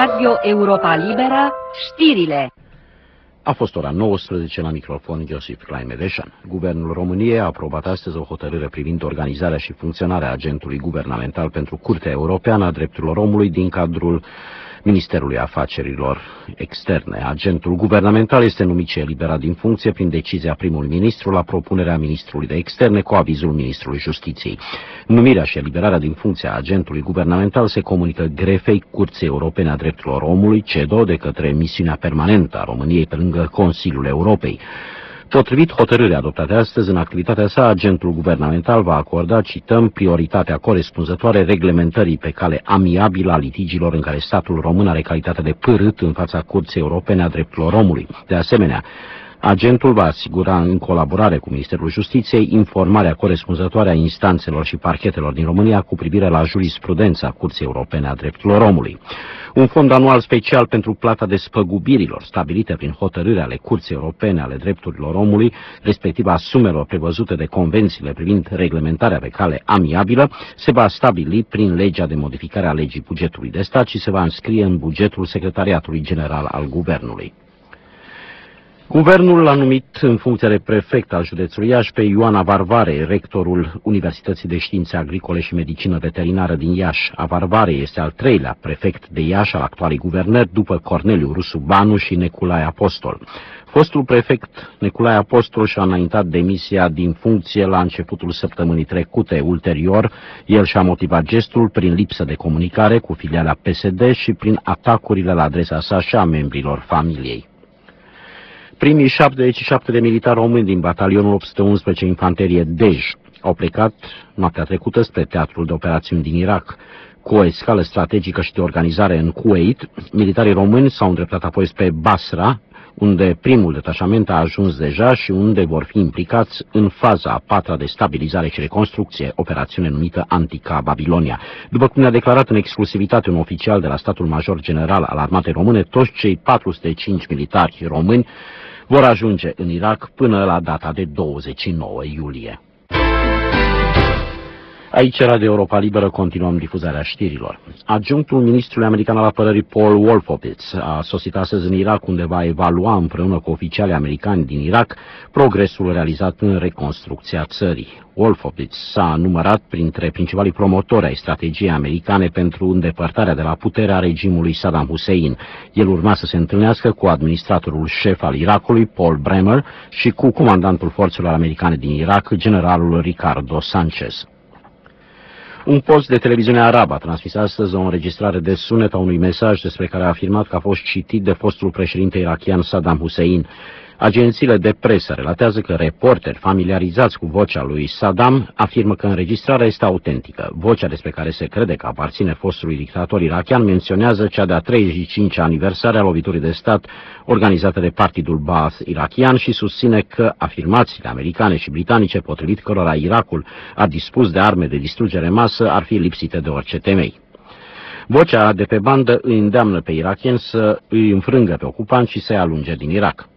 Radio Europa Liberă, știrile. A fost ora 19 la microfon Iosif Claimedeșan. Guvernul României a aprobat astăzi o hotărâre privind organizarea și funcționarea agentului guvernamental pentru Curtea Europeană a Drepturilor Omului din cadrul Ministerului Afacerilor Externe. Agentul guvernamental este numit și eliberat din funcție prin decizia primului ministru la propunerea ministrului de externe cu avizul ministrului Justiției. Numirea și eliberarea din funcția agentului guvernamental se comunică grefei Curții Europene a Drepturilor Omului, CEDO, de către misiunea permanentă a României pe lângă Consiliul Europei. Potrivit hotărârii adoptate astăzi, în activitatea sa, agentul guvernamental va acorda, cităm, prioritatea corespunzătoare reglementării pe cale amiabilă a litigiilor în care statul român are calitate de pârât în fața Curții Europene a Drepturilor Omului. De asemenea, agentul va asigura, în colaborare cu Ministerul Justiției, informarea corespunzătoare a instanțelor și parchetelor din România cu privire la jurisprudența Curții Europene a Drepturilor Omului. Un fond anual special pentru plata despăgubirilor stabilite prin hotărâri ale Curții Europene ale Drepturilor Omului, respectiv a sumelor prevăzute de convențiile privind reglementarea pe cale amiabilă, se va stabili prin legea de modificare a legii bugetului de stat și se va înscrie în bugetul Secretariatului General al Guvernului. Guvernul l-a numit în funcție de prefect al județului Iași pe Ioan Avarvare, rectorul Universității de Științe Agricole și Medicină Veterinară din Iași. Avarvare este al treilea prefect de Iași al actualului guverner, după Corneliu Rusu Banu și Neculae Apostol. Fostul prefect Neculae Apostol și-a înaintat demisia din funcție la începutul săptămânii trecute. Ulterior, el și-a motivat gestul prin lipsă de comunicare cu filiala PSD și prin atacurile la adresa sa și a membrilor familiei. Primii 77 de militari români din batalionul 811 Infanterie Dej au plecat noaptea trecută spre teatrul de operațiuni din Irak. Cu o escală strategică și de organizare în Kuwait, militarii români s-au îndreptat apoi spre Basra, unde primul detașament a ajuns deja și unde vor fi implicați în faza a patra de stabilizare și reconstrucție, operațiune numită Antica Babilonia. După cum ne-a declarat în exclusivitate un oficial de la statul major general al armatei române, toți cei 405 militari români vor ajunge în Irak până la data de 29 iulie. Aici, Radio Europa Liberă, continuăm difuzarea știrilor. Adjunctul ministrului american al apărării Paul Wolfowitz a sosit astăzi în Irak, unde va evalua împreună cu oficialii americani din Irak progresul realizat în reconstrucția țării. Wolfowitz s-a numărat printre principalii promotori ai strategiei americane pentru îndepărtarea de la putere a regimului Saddam Hussein. El urma să se întâlnească cu administratorul șef al Irakului, Paul Bremer, și cu comandantul forțelor americane din Irak, generalul Ricardo Sanchez. Un post de televiziune arabă a transmis astăzi o înregistrare de sunet a unui mesaj despre care a afirmat că a fost citit de fostul președinte irakian Saddam Hussein. Agențiile de presă relatează că reporteri familiarizați cu vocea lui Saddam afirmă că înregistrarea este autentică. Vocea despre care se crede că aparține fostului dictator irakian menționează cea de-a 35-a aniversare a loviturii de stat organizată de Partidul Baath irakian și susține că afirmațiile americane și britanice, potrivit cărora Irakul a dispus de arme de distrugere în masă, ar fi lipsite de orice temei. Vocea de pe bandă îi îndeamnă pe irakieni să îi înfrângă pe ocupanți și să-i alunge din Irak.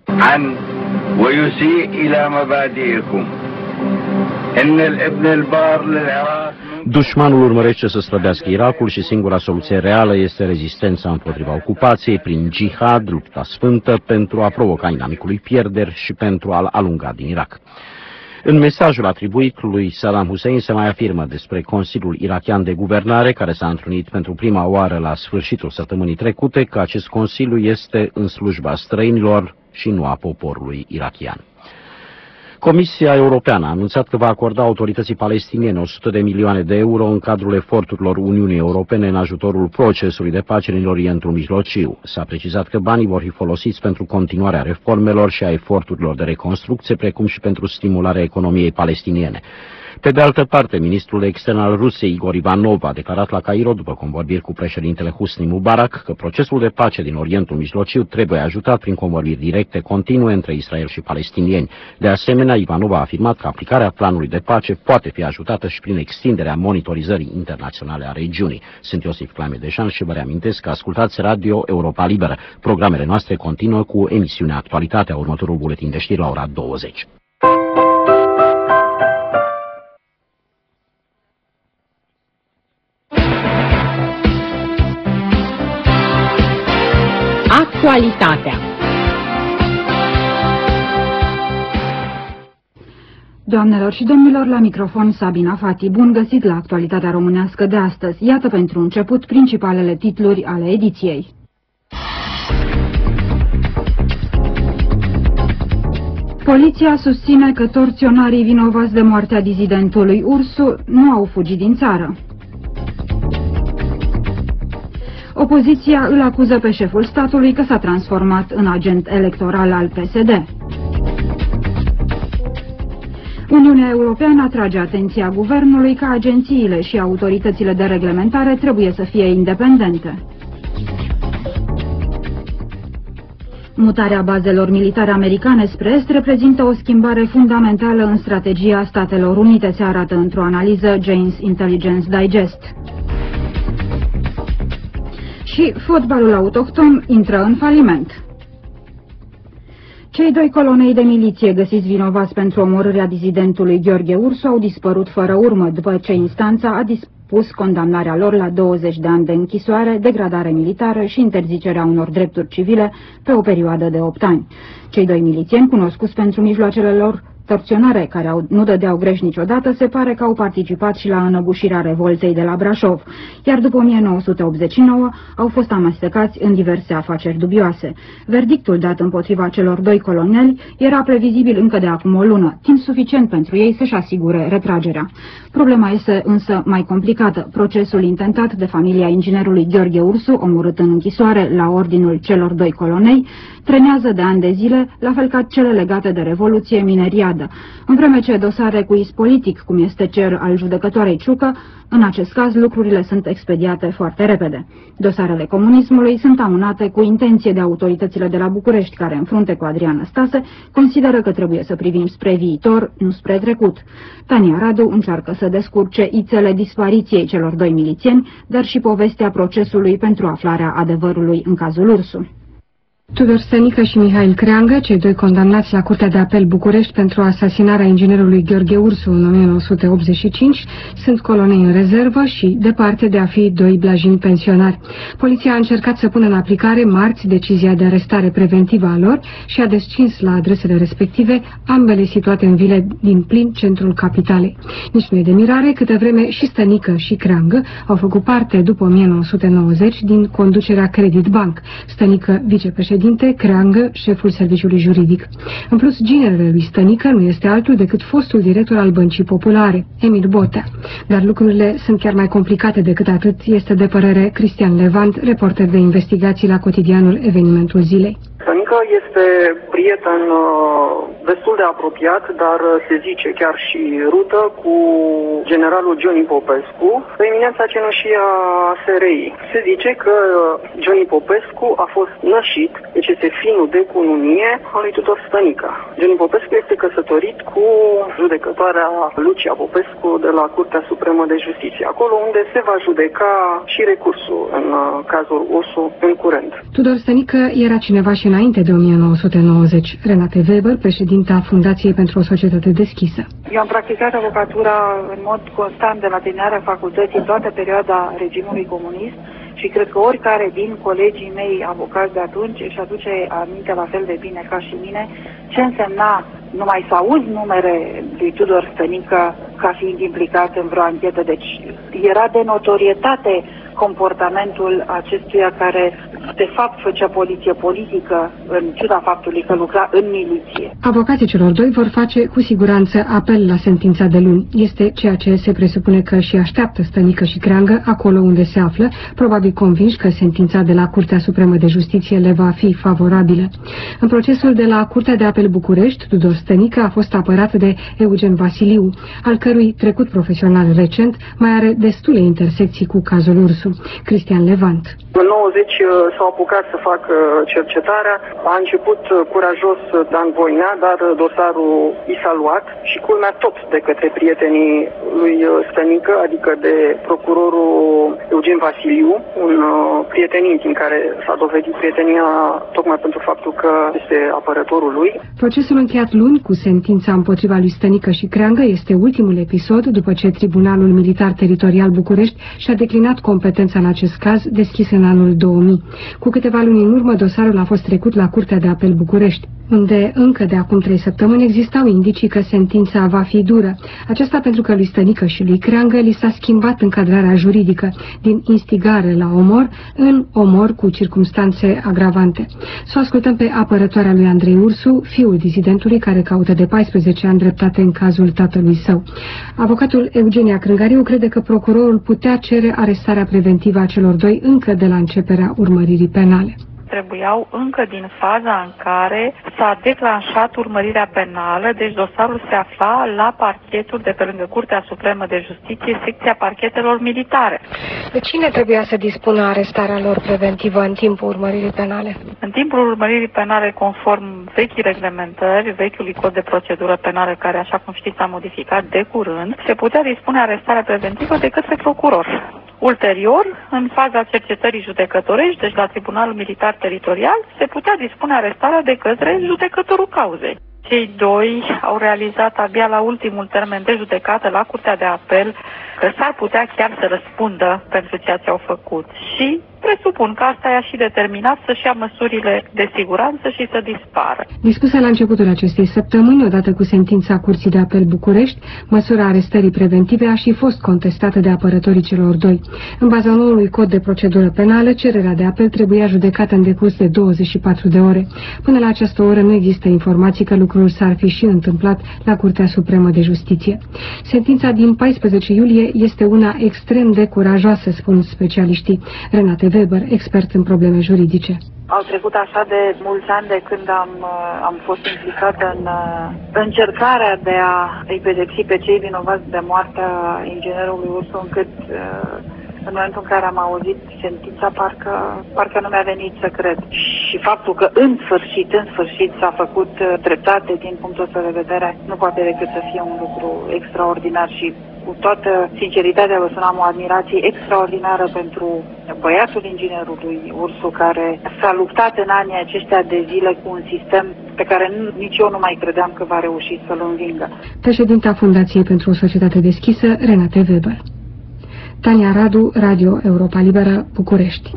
Dușmanul urmărește să slăbească Irakul și singura soluție reală este rezistența împotriva ocupației prin jihad, lupta sfântă, pentru a provoca inamicului pierderi și pentru a-l alunga din Irak. În mesajul atribuit lui Saddam Hussein se mai afirmă despre Consiliul Irakian de Guvernare, care s-a întrunit pentru prima oară la sfârșitul săptămânii trecute, că acest Consiliu este în slujba străinilor și nu a poporului irakian. Comisia Europeană a anunțat că va acorda autorității palestiniene 100 de milioane de euro în cadrul eforturilor Uniunii Europene în ajutorul procesului de pace din Orientul Mijlociu. S-a precizat că banii vor fi folosiți pentru continuarea reformelor și a eforturilor de reconstrucție, precum și pentru stimularea economiei palestiniene. Pe de altă parte, ministrul extern al Rusiei, Igor Ivanov, a declarat la Cairo, după convorbiri cu președintele Hosni Mubarak, că procesul de pace din Orientul Mijlociu trebuie ajutat prin convorbiri directe continue între Israel și palestinieni. De asemenea, Ivanov a afirmat că aplicarea planului de pace poate fi ajutată și prin extinderea monitorizării internaționale a regiunii. Sunt Iosif Claimedeșan și vă reamintesc că ascultați Radio Europa Liberă. Programele noastre continuă cu emisiunea Actualitatea, următorul buletin de știri la ora 20. Actualitatea. Doamnelor și domnilor, la microfon Sabina Fati. Bun găsit la Actualitatea românească de astăzi. Iată pentru început principalele titluri ale ediției. Poliția susține că torționarii vinovați de moartea dizidentului Ursu nu au fugit din țară. Opoziția îl acuză pe șeful statului că s-a transformat în agent electoral al PSD. Uniunea Europeană atrage atenția guvernului că agențiile și autoritățile de reglementare trebuie să fie independente. Mutarea bazelor militare americane spre est reprezintă o schimbare fundamentală în strategia Statelor Unite, se arată într-o analiză Jane's Intelligence Digest. Și fotbalul autohton intră în faliment. Cei doi colonei de miliție găsiți vinovați pentru omorârea dizidentului Gheorghe Ursu au dispărut fără urmă, după ce instanța a dispus condamnarea lor la 20 de ani de închisoare, degradare militară și interzicerea unor drepturi civile pe o perioadă de 8 ani. Cei doi milițieni, cunoscuți pentru mijloacele lor torționare, care nu dădeau greș niciodată, se pare că au participat și la înăbușirea revoltei de la Brașov, iar după 1989 au fost amestecați în diverse afaceri dubioase. Verdictul dat împotriva celor doi coloneli era previzibil încă de acum o lună, timp suficient pentru ei să-și asigure retragerea. Problema este însă mai complicată. Procesul intentat de familia inginerului Gheorghe Ursu, omorât în închisoare la ordinul celor doi colonei, trenează de ani de zile, la fel ca cele legate de Revoluție mineriadă, în vreme ce dosare cu is politic, cum este cel al judecătoarei Ciucă, în acest caz lucrurile sunt expediate foarte repede. Dosarele comunismului sunt amânate cu intenție de autoritățile de la București, care, în frunte cu Adrian Năstase, consideră că trebuie să privim spre viitor, nu spre trecut. Tania Radu încearcă să descurce ițele dispariției celor doi milițieni, dar și povestea procesului pentru aflarea adevărului în cazul Ursu. Tudor Stănică și Mihail Creangă, cei doi condamnați la Curtea de Apel București pentru asasinarea inginerului Gheorghe Ursu în 1985, sunt colonei în rezervă și departe de a fi doi blajini pensionari. Poliția a încercat să pună în aplicare marți decizia de arestare preventivă a lor și a descins la adresele respective, ambele situate în vile din plin centrul capitalei. Nici nu e de mirare, câte vreme și Stănică și Creangă au făcut parte, după 1990, din conducerea Credit Bank. Stănică, vicepreședinte, Creangă, șeful serviciului juridic. În plus, ginerele lui Stănică nu este altul decât fostul director al Băncii Populare, Emil Botea. Dar lucrurile sunt chiar mai complicate decât atât, este de părere Cristian Levant, reporter de investigații la cotidianul Evenimentul Zilei. Stănică este prieten destul de apropiat, dar se zice chiar și rută cu generalul Johnny Popescu, eminența cenușie a SRI. Se zice că Johnny Popescu a fost nășit, deci este finul de cununie al lui Tudor Stănică. Johnny Popescu este căsătorit cu judecătoarea Lucia Popescu de la Curtea Supremă de Justiție, acolo unde se va judeca și recursul în cazul Ursu în curând. Tudor Stănică era cineva și înainte de 1990. Renate Weber, președinta Fundației pentru o Societate Deschisă. Eu am practicat avocatura în mod constant de la terminarea facultății toată perioada regimului comunist și cred că oricare din colegii mei avocați de atunci își aduce aminte la fel de bine ca și mine ce însemna numai să auzi numere lui Tudor Stănică ca fiind implicat în vreo anchetă. Deci era de notorietate comportamentul acestuia care de fapt făcea poliție politică în ciuda faptului că lucra în miliție. Avocații celor doi vor face cu siguranță apel la sentința de luni. Este ceea ce se presupune că și așteaptă Stănică și Creangă acolo unde se află, probabil convinși că sentința de la Curtea Supremă de Justiție le va fi favorabilă. În procesul de la Curtea de Apel București, Tudor Stănică a fost apărat de Eugen Vasiliu, al cărui trecut profesional recent mai are destule intersecții cu cazul Ursu. Cristian Levant. În 90 s-au apucat să facă cercetarea, a început curajos Dan Voinea, dar dosarul i s-a luat și culmea tot de către prietenii lui Stănică, adică de procurorul Eugen Vasiliu, un prieten intim care s-a dovedit prietenia tocmai pentru faptul că este apărătorul lui. Procesul încheiat luni cu sentința împotriva lui Stănică și Creangă este ultimul episod după ce Tribunalul Militar Teritorial București și-a declinat competența în acest caz, deschis în anul 2000. Cu câteva luni în urmă, dosarul a fost trecut la Curtea de Apel București, unde încă de acum 3 săptămâni existau indicii că sentința va fi dură. Aceasta pentru că lui Stănică și lui Creangă li s-a schimbat încadrarea juridică din instigare la omor în omor cu circumstanțe agravante. Să o ascultăm pe apărătoarea lui Andrei Ursu, fiul dizidentului care caută de 14 ani dreptate în cazul tatălui său. Avocatul Eugenia Crângariu crede că procurorul putea cere arestarea preventivă a celor doi încă de la începerea urmăririi penale. Trebuiau încă din faza în care s-a declanșat urmărirea penală, deci dosarul se afla la parchetul de pe lângă Curtea Supremă de Justiție, secția parchetelor militare. De cine trebuia să dispună arestarea lor preventivă în timpul urmăririi penale? În timpul urmăririi penale, conform vechii reglementări, vechiului cod de procedură penală, care, așa cum știți, s-a modificat de curând, se putea dispune arestarea preventivă de către procuror. Ulterior, în faza cercetării judecătorești, deci la Tribunalul Militar Teritorial, se putea dispune arestarea de către judecătorul cauzei. Cei doi au realizat abia la ultimul termen de judecată la Curtea de Apel că s-ar putea chiar să răspundă pentru ceea ce au făcut și presupun că asta i-a și determinat să-și ia măsurile de siguranță și să dispară. Dispusă la începutul acestei săptămâni, odată cu sentința Curții de Apel București, măsura arestării preventive a și fost contestată de apărătorii celor doi. În baza noului cod de procedură penală, cererea de apel trebuia judecată în decurs de 24 de ore. Până la această oră nu există informații că lucrul s-ar fi și întâmplat la Curtea Supremă de Justiție. Sentința din 14 iulie este una extrem de curajoasă, spun specialiștii. Renate Weber, expert în probleme juridice. Au trecut așa de mulți ani de când am fost implicată în încercarea de a îi pedepsi pe cei vinovați de moartea inginerului Ursu, încât în momentul în care am auzit sentința, parcă nu mi-a venit să cred. Și faptul că în sfârșit s-a făcut dreptate din punctul ăsta de vedere, nu poate decât să fie un lucru extraordinar și cu toată sinceritatea vă spun, am o admirație extraordinară pentru băiatul inginerului Ursu, care s-a luptat în anii aceștia de zile cu un sistem pe care nici eu nu mai credeam că va reuși să-l învingă. Președinta Fundației pentru o Societate Deschisă, Renate Weber. Tania Radu, Radio Europa Liberă, București.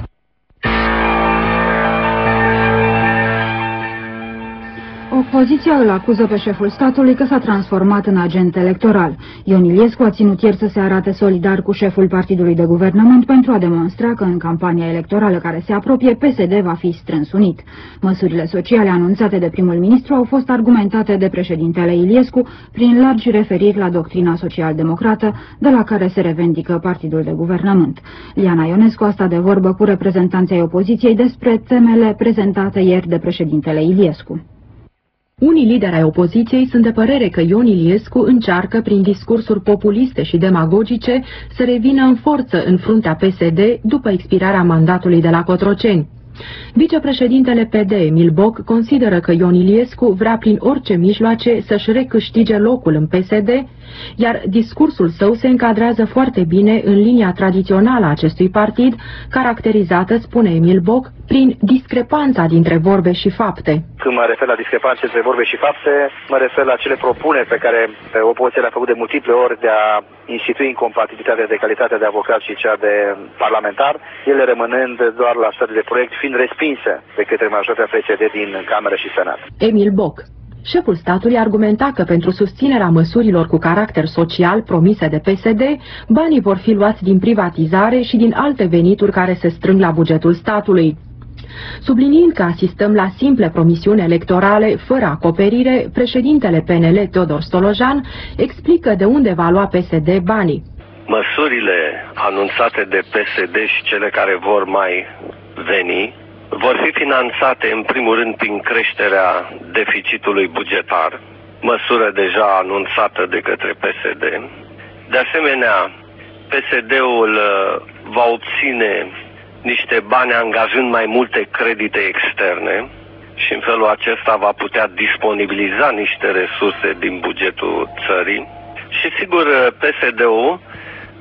Opoziția îl acuză pe șeful statului că s-a transformat în agent electoral. Ion Iliescu a ținut ieri să se arate solidar cu șeful partidului de guvernământ pentru a demonstra că în campania electorală care se apropie, PSD va fi strâns unit. Măsurile sociale anunțate de primul ministru au fost argumentate de președintele Iliescu prin largi referiri la doctrina social-democrată de la care se revendică partidul de guvernământ. Liana Ionescu a stat de vorbă cu reprezentanții opoziției despre temele prezentate ieri de președintele Iliescu. Unii lideri ai opoziției sunt de părere că Ion Iliescu încearcă, prin discursuri populiste și demagogice, să revină în forță în fruntea PSD după expirarea mandatului de la Cotroceni. Vicepreședintele PD, Emil Boc, consideră că Ion Iliescu vrea prin orice mijloace să-și recâștige locul în PSD, iar discursul său se încadrează foarte bine în linia tradițională a acestui partid, caracterizată, spune Emil Boc, prin discrepanța dintre vorbe și fapte. Când mă refer la discrepanțe între vorbe și fapte, mă refer la cele propuneri pe care opoziția le-a făcut de multiple ori de a institui incompatibilitatea de calitate de avocat și cea de parlamentar, ele rămânând doar la stadiul de proiect, fiind respinse de către majoritatea PSD din Cameră și Senat. Emil Boc. Șeful statului argumenta că pentru susținerea măsurilor cu caracter social promise de PSD, banii vor fi luați din privatizare și din alte venituri care se strâng la bugetul statului. Subliniind că asistăm la simple promisiuni electorale fără acoperire, președintele PNL Teodor Stolojan explică de unde va lua PSD banii. Măsurile anunțate de PSD și cele care vor mai veni vor fi finanțate în primul rând prin creșterea deficitului bugetar, măsură deja anunțată de către PSD. De asemenea, PSD-ul va obține niște bani angajând mai multe credite externe și în felul acesta va putea disponibiliza niște resurse din bugetul țării. Și sigur, PSD-ul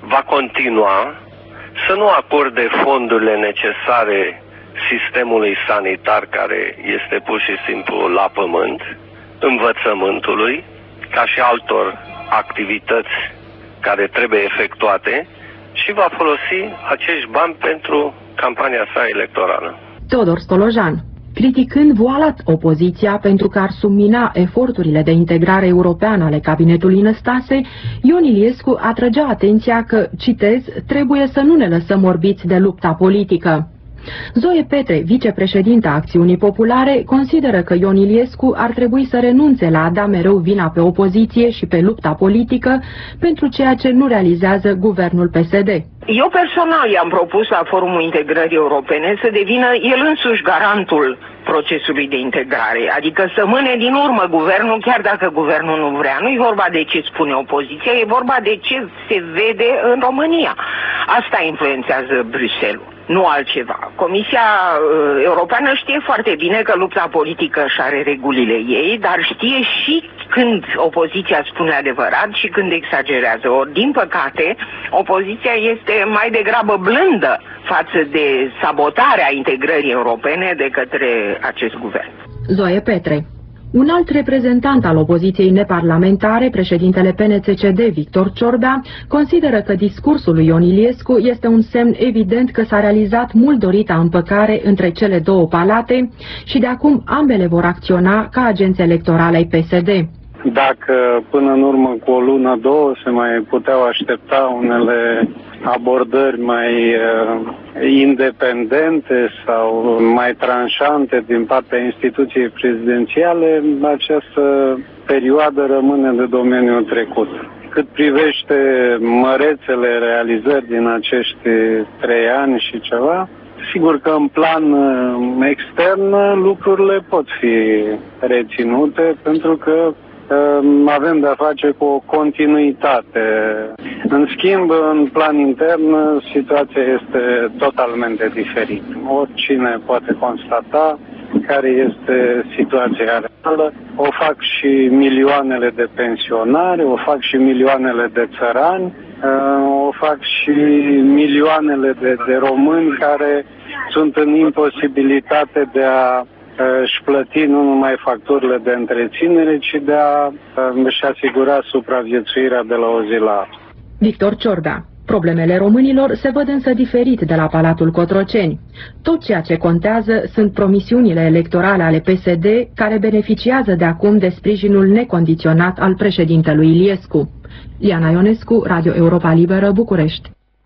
va continua să nu acorde fondurile necesare sistemului sanitar, care este pur și simplu la pământ, învățământului, ca și altor activități care trebuie efectuate, și va folosi acești bani pentru campania sa electorală. Teodor Stolojan, criticând voalat opoziția pentru că ar submina eforturile de integrare europeană ale cabinetului Năstase, Ion Iliescu atrăgea atenția că, citez, trebuie să nu ne lăsăm orbiți de lupta politică. Zoe Petre, vicepreședinta Acțiunii Populare, consideră că Ion Iliescu ar trebui să renunțe la a da mereu vina pe opoziție și pe lupta politică pentru ceea ce nu realizează guvernul PSD. Eu personal i-am propus la Forumul Integrării Europene să devină el însuși garantul procesului de integrare, adică să mâne din urmă guvernul, chiar dacă guvernul nu vrea. Nu e vorba de ce spune opoziția, e vorba de ce se vede în România. Asta influențează Bruxelles, nu altceva. Comisia Europeană știe foarte bine că lupta politică își are regulile ei, dar știe și când opoziția spune adevărat și când exagerează. Ori, din păcate, opoziția este mai degrabă blândă față de sabotarea integrării europene de către acest guvern. Zoe Petre. Un alt reprezentant al opoziției neparlamentare, președintele PNCCD, Victor Ciorbea, consideră că discursul lui Ion Iliescu este un semn evident că s-a realizat mult dorita împăcare între cele două palate și de acum ambele vor acționa ca agenți electorale ai PSD. Dacă până în urmă cu o lună, două, se mai puteau aștepta unele abordări mai independente sau mai tranșante din partea instituției prezidențiale, această perioadă rămâne de domeniul trecut. Cât privește mărețele realizări din acești 3 ani și ceva, sigur că în plan extern lucrurile pot fi reținute, pentru că avem de-a face cu o continuitate. În schimb, în plan intern, situația este totalmente diferită. Oricine poate constata care este situația reală. O fac și milioanele de pensionari, o fac și milioanele de țărani, o fac și milioanele de români care sunt în imposibilitate de a își plăti nu numai facturile de întreținere, ci de a își asigura supraviețuirea de la o zi la alta. Victor Ciorbea. Problemele românilor se văd însă diferit de la Palatul Cotroceni. Tot ceea ce contează sunt promisiunile electorale ale PSD, care beneficiază de acum de sprijinul necondiționat al președintelui Iliescu. Liana Ionescu, Radio Europa Liberă, București.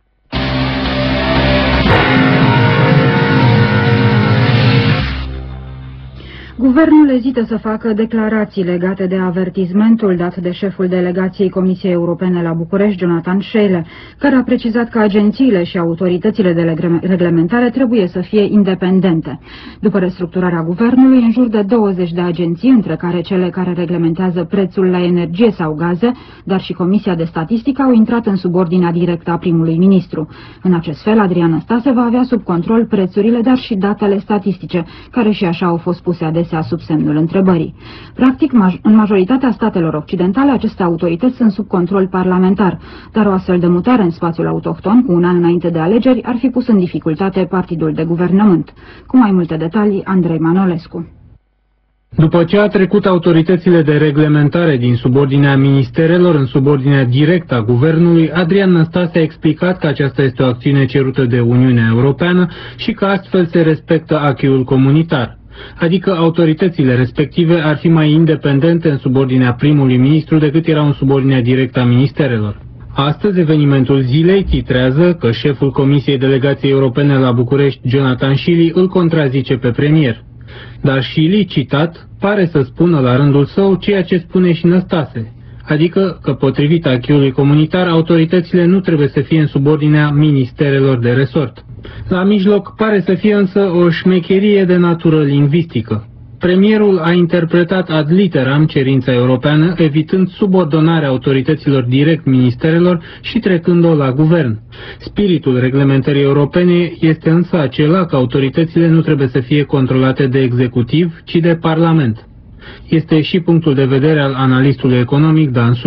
Guvernul ezită să facă declarații legate de avertizmentul dat de șeful delegației Comisiei Europene la București, Jonathan Scheele, care a precizat că agențiile și autoritățile de reglementare trebuie să fie independente. După restructurarea guvernului, în jur de 20 de agenții, între care cele care reglementează prețul la energie sau gaze, dar și Comisia de Statistică, au intrat în subordinea directă a primului ministru. În acest fel, Adrian Năstase va avea sub control prețurile, dar și datele statistice, care și așa au fost puse adesea sub semnul întrebării. Practic, în majoritatea statelor occidentale, aceste autorități sunt sub control parlamentar, dar o astfel de mutare în spațiul autohton, cu un an înainte de alegeri, ar fi pus în dificultate partidul de guvernământ. Cu mai multe detalii, Andrei Manolescu. După ce a trecut autoritățile de reglementare din subordinea ministerelor în subordinea directă a guvernului, Adrian Năstase a explicat că aceasta este o acțiune cerută de Uniunea Europeană și că astfel se respectă acquis-ul comunitar. Adică autoritățile respective ar fi mai independente în subordinea primului ministru decât erau în subordinea directă a ministerelor. Astăzi, evenimentul zilei titrează că șeful Comisiei Delegației Europene la București, Jonathan Scheele, îl contrazice pe premier. Dar Scheele, citat, pare să spună la rândul său ceea ce spune și Năstase, adică că, potrivit acquis-ului comunitar, autoritățile nu trebuie să fie în subordinea ministerelor de resort. La mijloc pare să fie însă o șmecherie de natură lingvistică. Premierul a interpretat ad literam cerința europeană, evitând subordonarea autorităților direct ministerelor și trecând-o la guvern. Spiritul reglementării europene este însă acela că autoritățile nu trebuie să fie controlate de executiv, ci de parlament. Este și punctul de vedere al analistului economic Dan Suciu.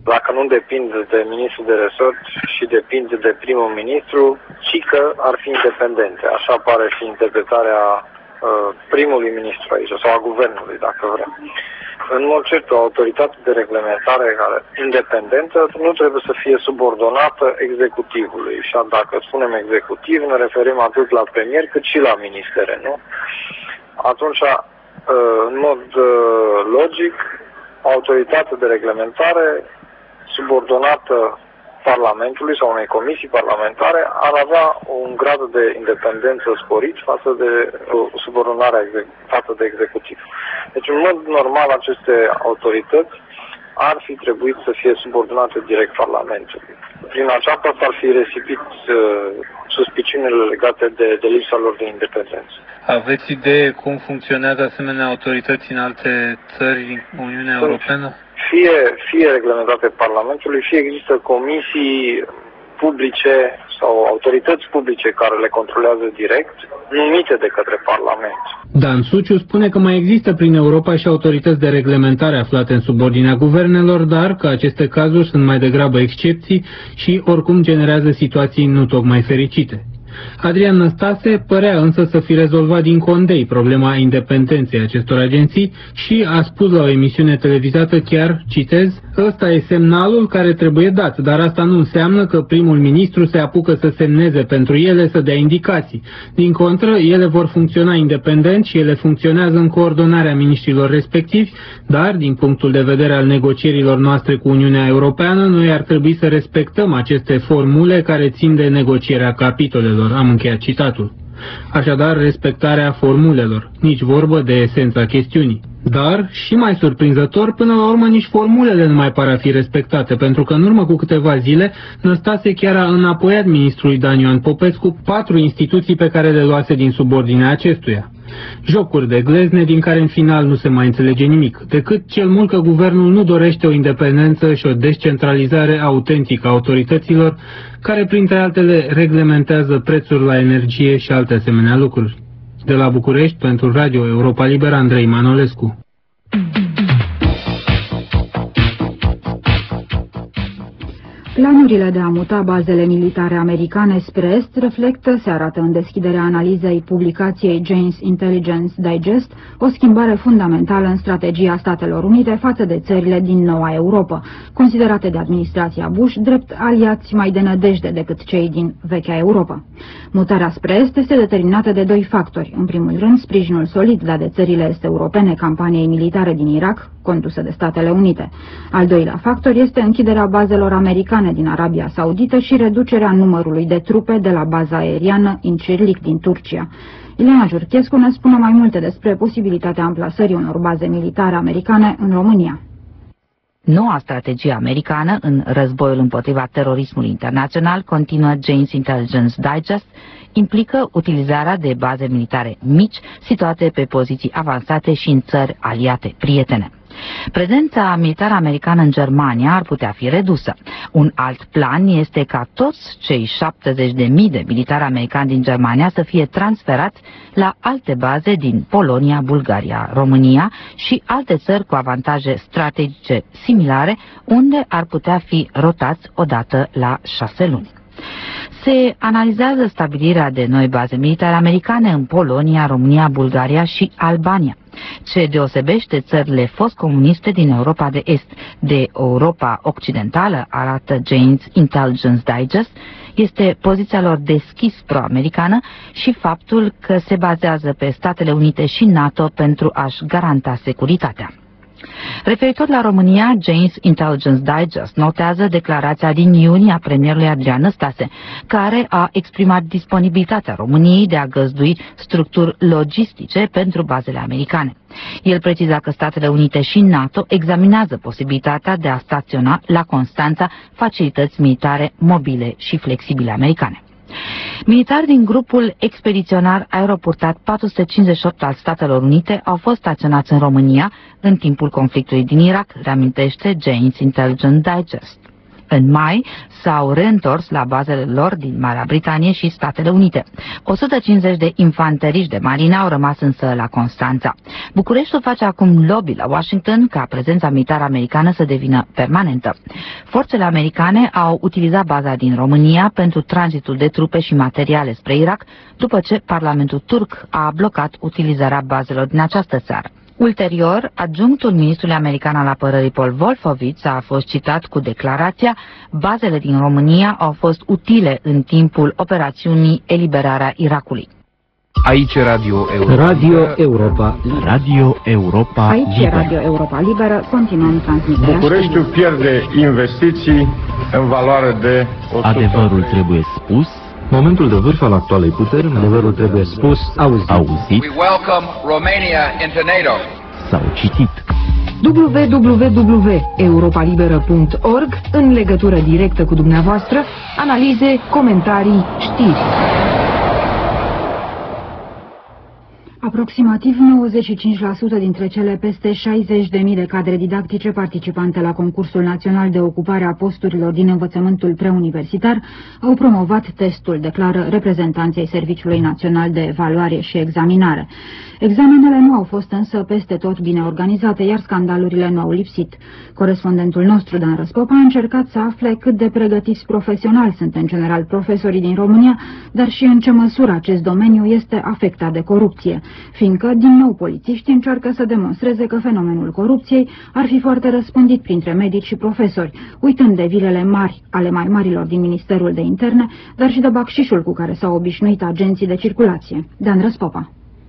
dacă nu depind de ministrul de resort și depind de primul ministru, ci că ar fi independente. Așa pare fi interpretarea primului ministru aici, sau a guvernului, dacă vrem. În mod cert, o autoritate de reglementare independentă nu trebuie să fie subordonată executivului. Și dacă spunem executiv, ne referim atât la premier cât și la ministere, nu? Atunci, în mod logic, o autoritate de reglementare subordonată Parlamentului sau unei comisii parlamentare ar avea un grad de independență sporit față de subordonarea față de executiv. Deci, în mod normal, aceste autorități ar fi trebuit să fie subordonate direct Parlamentului. Prin aceasta s-ar fi resipit suspiciunile legate de lipsa lor de independență. Aveți idee cum funcționează asemenea autorități în alte țări din Uniunea Europeană? Fie reglementate Parlamentului, fie există comisii publice sau autorități publice care le controlează direct, numite de către Parlament. Dan Suciu spune că mai există prin Europa și autorități de reglementare aflate în subordinea guvernelor, dar că aceste cazuri sunt mai degrabă excepții și oricum generează situații nu tocmai fericite. Adrian Năstase părea însă să fi rezolvat din condei problema independenței acestor agenții și a spus la o emisiune televizată chiar, citez, ăsta e semnalul care trebuie dat, dar asta nu înseamnă că primul ministru se apucă să semneze pentru ele, să dea indicații. Din contră, ele vor funcționa independent și ele funcționează în coordonarea miniștrilor respectivi, dar, din punctul de vedere al negocierilor noastre cu Uniunea Europeană, noi ar trebui să respectăm aceste formule care țin de negocierea capitolelor. Am încheiat citatul. Așadar, respectarea formulelor, nici vorbă de esența chestiunii. Dar, și mai surprinzător, până la urmă nici formulele nu mai par a fi respectate, pentru că în urmă cu câteva zile, Năstase chiar a înapoiat ministrului Dan Ioan Popescu 4 instituții pe care le luase din subordinea acestuia. Jocuri de glezne din care în final nu se mai înțelege nimic, decât cel mult că guvernul nu dorește o independență și o descentralizare autentică a autorităților, care printre altele reglementează prețuri la energie și alte asemenea lucruri. De la București, pentru Radio Europa Liberă, Andrei Manolescu. Planurile de a muta bazele militare americane spre est reflectă, se arată în deschiderea analizei publicației Jane's Intelligence Digest, o schimbare fundamentală în strategia Statelor Unite față de țările din Noua Europa, considerate de administrația Bush drept aliați mai de nădejde decât cei din vechea Europa. Mutarea spre est este determinată de 2 factori. În primul rând, sprijinul solid dat de țările est-europene campaniei militare din Irak, condusă de Statele Unite. Al doilea factor este închiderea bazelor americane din Arabia Saudită și reducerea numărului de trupe de la baza aeriană Incirlik din Turcia. Ileana Jurchescu ne spune mai multe despre posibilitatea amplasării unor baze militare americane în România. Noua strategie americană în războiul împotriva terorismului internațional, continuă Jane's Intelligence Digest, implică utilizarea de baze militare mici situate pe poziții avansate și în țări aliate prietene. Prezența militară americană în Germania ar putea fi redusă. Un alt plan este ca toți cei 70.000 de militari americani din Germania să fie transferați la alte baze din Polonia, Bulgaria, România și alte țări cu avantaje strategice similare, unde ar putea fi rotați odată la 6 luni. Se analizează stabilirea de noi baze militare americane în Polonia, România, Bulgaria și Albania. Ce deosebește țările fost comuniste din Europa de Est de Europa Occidentală, arată Jane's Intelligence Digest, este poziția lor deschis pro-americană și faptul că se bazează pe Statele Unite și NATO pentru a-și garanta securitatea. Referitor la România, Jane's Intelligence Digest notează declarația din iunie a premierului Adrian Năstase, care a exprimat disponibilitatea României de a găzdui structuri logistice pentru bazele americane. El preciza că Statele Unite și NATO examinează posibilitatea de a staționa la Constanța facilități militare mobile și flexibile americane. Militari din grupul expediționar aeroportat 458 al Statelor Unite au fost staționați în România în timpul conflictului din Irak, reamintește Jane's Intelligence Digest. În mai s-au reîntors la bazele lor din Marea Britanie și Statele Unite. 150 de infanteriști de marină au rămas însă la Constanța. Bucureștiul face acum lobby la Washington ca prezența militară americană să devină permanentă. Forțele americane au utilizat baza din România pentru tranzitul de trupe și materiale spre Irak, după ce Parlamentul turc a blocat utilizarea bazelor din această țară. Ulterior, adjunctul ministrului american al apărării Paul Wolfowitz a fost citat cu declarația: bazele din România au fost utile în timpul operațiunii Eliberarea Irakului. Aici Radio Europa. Radio Europa. Aici e Radio Europa Liberă. Continuăm transmiterea. Bucureștiul pierde investiții în valoare de 100. Adevărul trebuie spus. Momentul de vârf al actualei puteri, adevărul trebuie spus, auzit. We welcome Romania into NATO. Sau citit. www.europalibera.org, în legătură directă cu dumneavoastră, analize, comentarii, știri. Aproximativ 95% dintre cele peste 60.000 de cadre didactice participante la concursul național de ocupare a posturilor din învățământul preuniversitar au promovat testul, declară reprezentanții Serviciului Național de Evaluare și Examinare. Examenele nu au fost însă peste tot bine organizate, iar scandalurile nu au lipsit. Corespondentul nostru, Dan Răspopa, a încercat să afle cât de pregătiți profesionali sunt în general profesorii din România, dar și în ce măsură acest domeniu este afectat de corupție, fiindcă, din nou, polițiștii încearcă să demonstreze că fenomenul corupției ar fi foarte răspândit printre medici și profesori, uitând de vilele mari ale mai marilor din Ministerul de Interne, dar și de bacșișul cu care s-au obișnuit agenții de circulație. Dan Răspopa.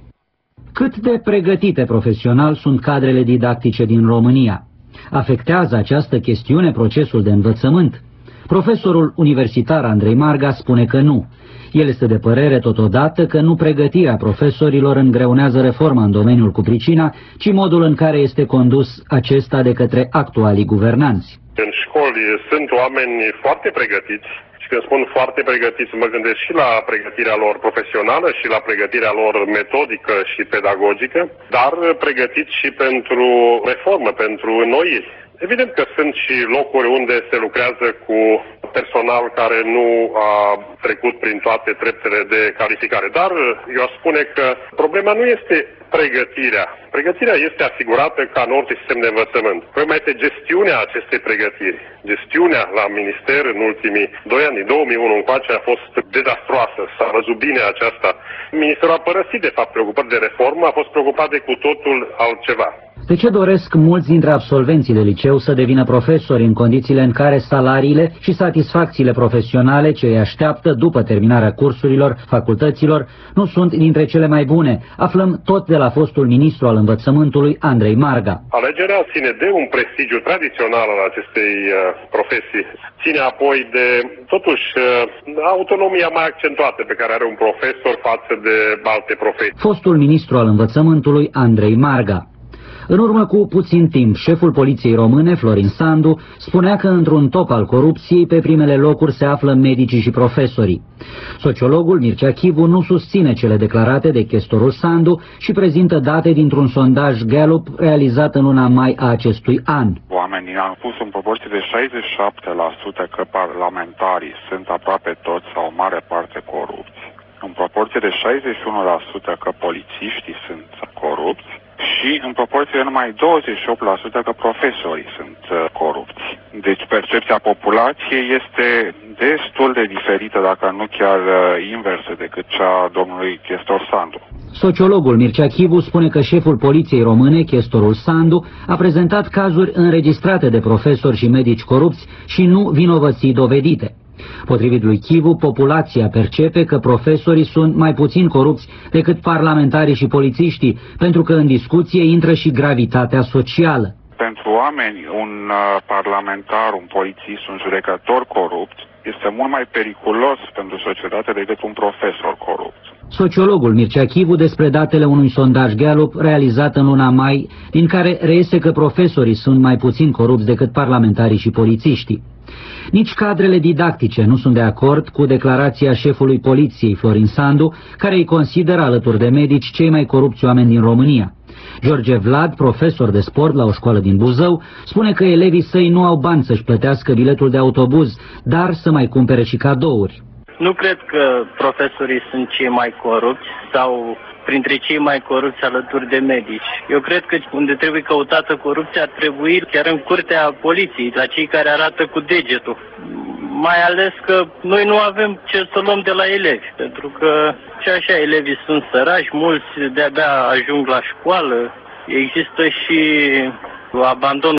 Cât de pregătite profesional sunt cadrele didactice din România? Afectează această chestiune procesul de învățământ? Profesorul universitar Andrei Marga spune că nu. El este de părere totodată că nu pregătirea profesorilor îngreunează reforma în domeniul cu pricina, ci modul în care este condus acesta de către actualii guvernanți. În școli sunt oameni foarte pregătiți. Și când spun foarte pregătiți, mă gândesc și la pregătirea lor profesională și la pregătirea lor metodică și pedagogică, dar pregătiți și pentru reformă, pentru înnoiri. Evident că sunt și locuri unde se lucrează cu personal care nu a trecut prin toate treptele de calificare. Dar eu aș spune că problema nu este pregătirea. Pregătirea este asigurată ca în orice sistem de învățământ. Problema este gestiunea acestei pregătiri. Gestiunea la minister în ultimii 2 ani, din 2001 încoace, a fost dezastroasă. S-a văzut bine aceasta. Ministerul a părăsit, de fapt, preocupat de reformă, a fost preocupat de cu totul altceva. De ce doresc mulți dintre absolvenții de liceu să devină profesori în condițiile în care salariile și satisfacțiile profesionale ce îi așteaptă după terminarea cursurilor, facultăților, nu sunt dintre cele mai bune? Aflăm tot de la fostul ministru al învățământului, Andrei Marga. Alegerea ține de un prestigiu tradițional al acestei profesii. Ține apoi de, totuși, autonomia mai accentuată pe care are un profesor față de alte profesii. Fostul ministru al învățământului, Andrei Marga. În urmă cu puțin timp, șeful poliției române, Florin Sandu, spunea că într-un top al corupției pe primele locuri se află medicii și profesorii. Sociologul Mircea Chivu nu susține cele declarate de chestorul Sandu și prezintă date dintr-un sondaj Gallup realizat în luna mai a acestui an. Oamenii au spus în proporție de 67% că parlamentarii sunt aproape toți sau în mare parte corupți, în proporție de 61% că polițiștii sunt corupți, și în proporție de numai 28% că profesorii sunt corupți. Deci percepția populației este destul de diferită, dacă nu chiar inversă, decât cea a domnului Chestor Sandu. Sociologul Mircea Chivu spune că șeful poliției române, Chestorul Sandu, a prezentat cazuri înregistrate de profesori și medici corupți și nu vinovății dovedite. Potrivit lui Chivu, populația percepe că profesorii sunt mai puțin corupți decât parlamentarii și polițiștii, pentru că în discuție intră și gravitatea socială. Pentru oameni, un parlamentar, un polițist, un judecător corupt este mult mai periculos pentru societate decât un profesor corupt. Sociologul Mircea Chivu despre datele unui sondaj Gallup realizat în luna mai, din care reiese că profesorii sunt mai puțin corupți decât parlamentarii și polițiștii. Nici cadrele didactice nu sunt de acord cu declarația șefului poliției, Florin Sandu, care îi consideră alături de medici cei mai corupți oameni din România. George Vlad, profesor de sport la o școală din Buzău, spune că elevii săi nu au bani să-și plătească biletul de autobuz, dar să mai cumpere și cadouri. Nu cred că profesorii sunt cei mai corupți sau printre cei mai corupți alături de medici. Eu cred că unde trebuie căutată corupția ar trebui chiar în curtea poliției, la cei care arată cu degetul. Mai ales că noi nu avem ce să luăm de la elevi, pentru că și așa elevii sunt săraci, mulți de-abia ajung la școală, există și abandon